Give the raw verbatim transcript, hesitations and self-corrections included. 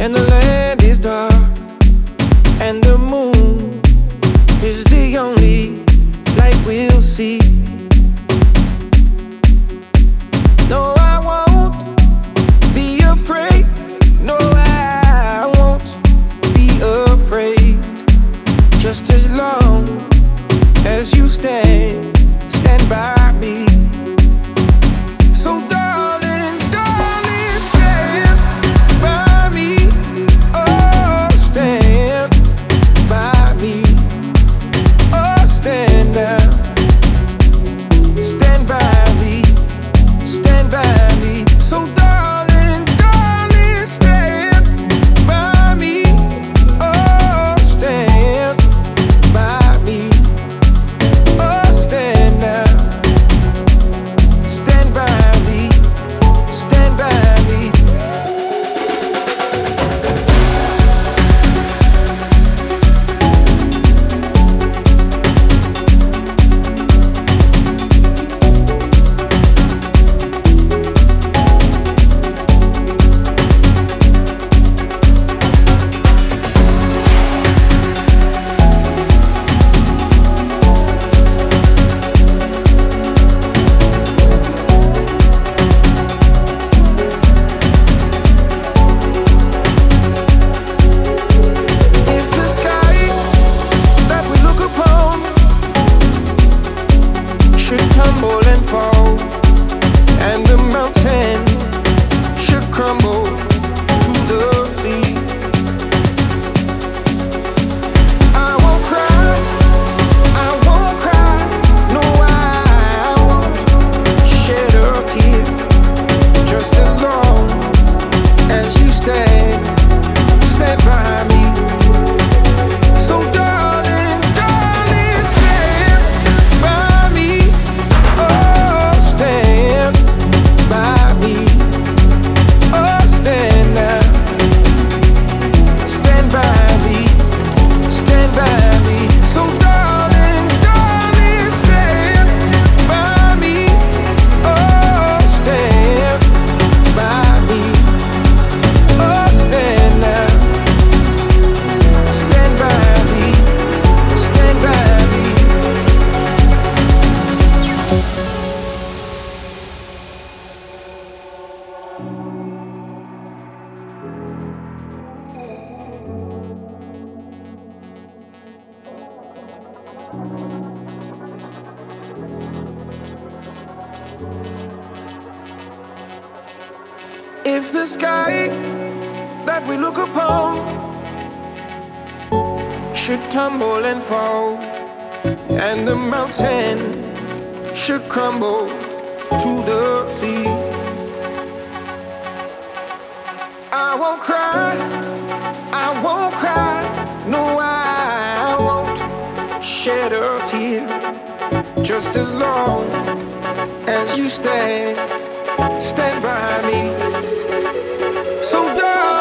and the land is dark, and the moon is the only light we'll see. No, I won't be afraid. No, I won't be afraid. Just as long as you stand, stand by me. So darling, darling, stand by me. Oh, stand by me. Oh, stand down. Stand by me. Stand by me. So darling, darling, stand by me. Oh, stand by me. Oh, stand down. Stand by me. Stand by me. If the sky that we look upon should tumble and fall, and the mountain should crumble to the sea, I won't cry, I won't cry, no, I won't shed a tear. Just as long as you stand, stand by me. So darling, darling, stand by me. Oh, stand by me. Oh, stand now. Stand by me. Stand by me. So darling, darling, stand by me. Oh, stand by me. Oh, stand now. Stand by me. Stand by me. If the sky that we look upon should tumble and fall, and the mountain should crumble to the sea, I won't cry, I won't cry, no, I won't shed a tear. Just as long as you stand, stand by me. So darling,